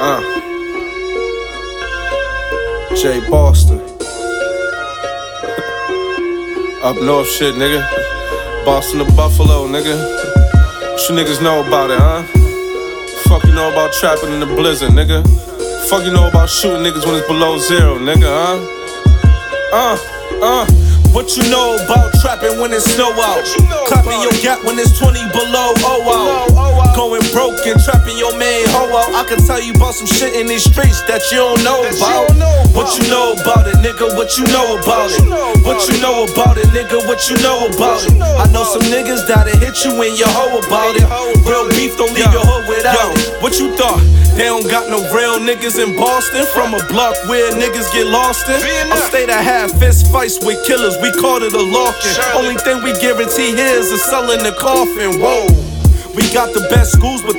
Jay Boston. Up north shit, nigga. Boston to Buffalo, nigga. What you niggas know about it, huh? Fuck you know about trapping in the blizzard, nigga? Fuck you know about shooting niggas when it's below zero, nigga, huh? What you know about trapping when it's snow out? Clapping your gap when it's 20 below, oh out. Going broke and trapping your man, ho out. I can tell you about some shit in these streets that you don't know about. What you know about it, nigga? What you know about it? What you know about it, nigga? What you know about it? I know some niggas that'll hit you when you hoe about it. Real beef don't leave your hood without it. What you thought? They don't got no real niggas in Boston. From a block where niggas get lost in. A state that had fist fights with killers, we called it a lock-in. Only thing we guarantee here is a cell in the coffin. Whoa, we got the best schools, but